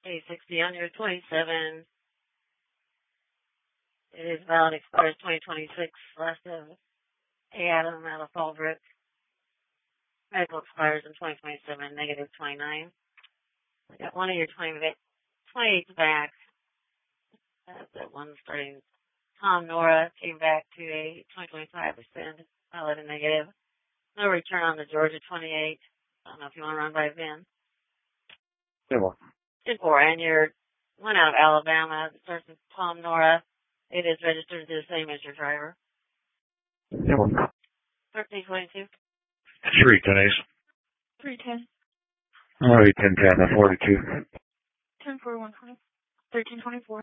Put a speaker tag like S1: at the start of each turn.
S1: A60 on your 27. It is valid, expires 2026. Last of Adam out of Fallbrook. Medical expires in 2027, negative 29. I got one of your 28s back. That one starting. Tom Nora came back to a 2025 extend, valid and negative. No return on the Georgia 28. I don't know if you want to run by Ben. 10-4. And your one out of Alabama that starts with Tom Nora. It is registered the same as your driver. 1322.
S2: 310 Ace.
S3: 310.
S2: All right, 1010, 42.
S3: 10-4, 1324.